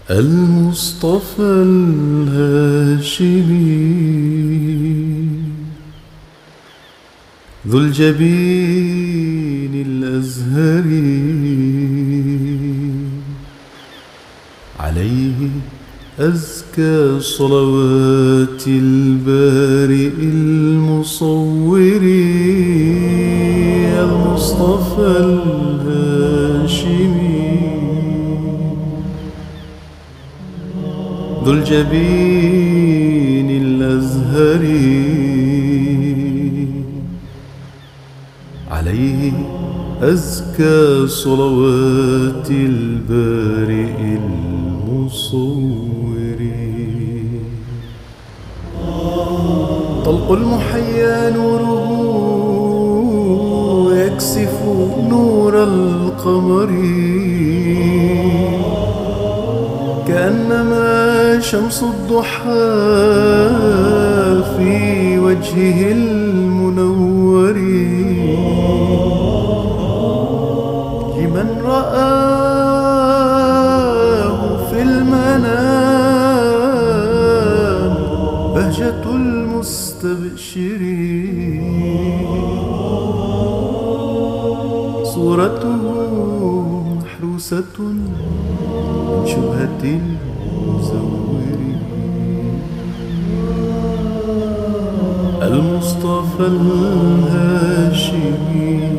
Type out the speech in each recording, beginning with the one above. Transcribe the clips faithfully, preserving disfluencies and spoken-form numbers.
المصطفى الهاشمي ذو الجبين الأزهري عليه أزكى صلوات البارئ المصور المصطفى الهاشمي ذو الجبين الأزهري عليه أزكى صلوات البارئ المصور طلق المحيا نوره يكسف نور القمر كأنما شمس الضحى في وجهه المنور لمن رآه في المنام بهجة المستبشرين صورته محروسة من شبهة المزورين المصطفى الهاشمي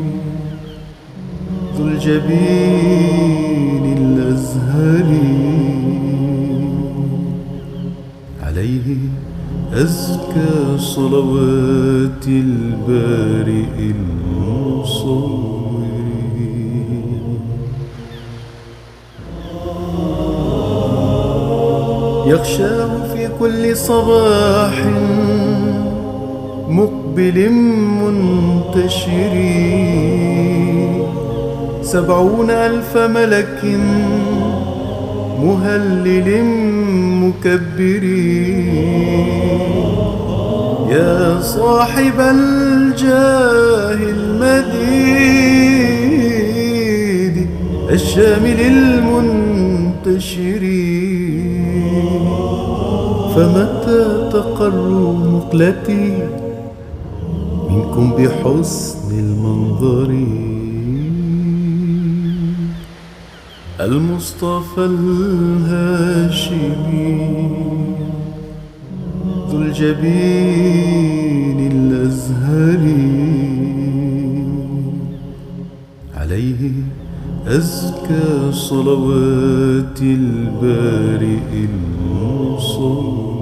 ذو الجبين الأزهري عليه أزكى صلوات البارئ المصور يغشاه في كل صباح مقبل منتشر سبعون ألف ملك مهلل مكبر يا صاحب الجاه المديد الشامل المنتشر فمتى تقر مقلتي منكم بحسن المنظر المصطفى الهاشمي ذو الجبين الأزهري عليه أزكى صلوات البارئ المصور